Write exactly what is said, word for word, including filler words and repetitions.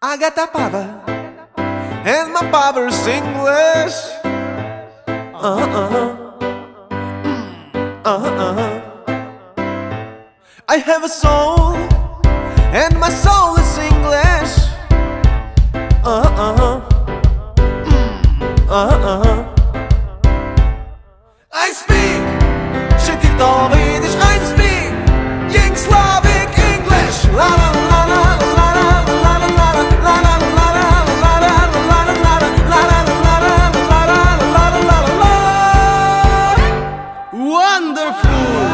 I got that power, and my power's English. Uh-huh, uh-huh, uh-huh. I have a soul, and my soul is English. Uh-huh, uh-huh. I speak, czy ty to widzisz? I speak, King Slavic English. La la la la la la la la la la la la la la la. Wonderful.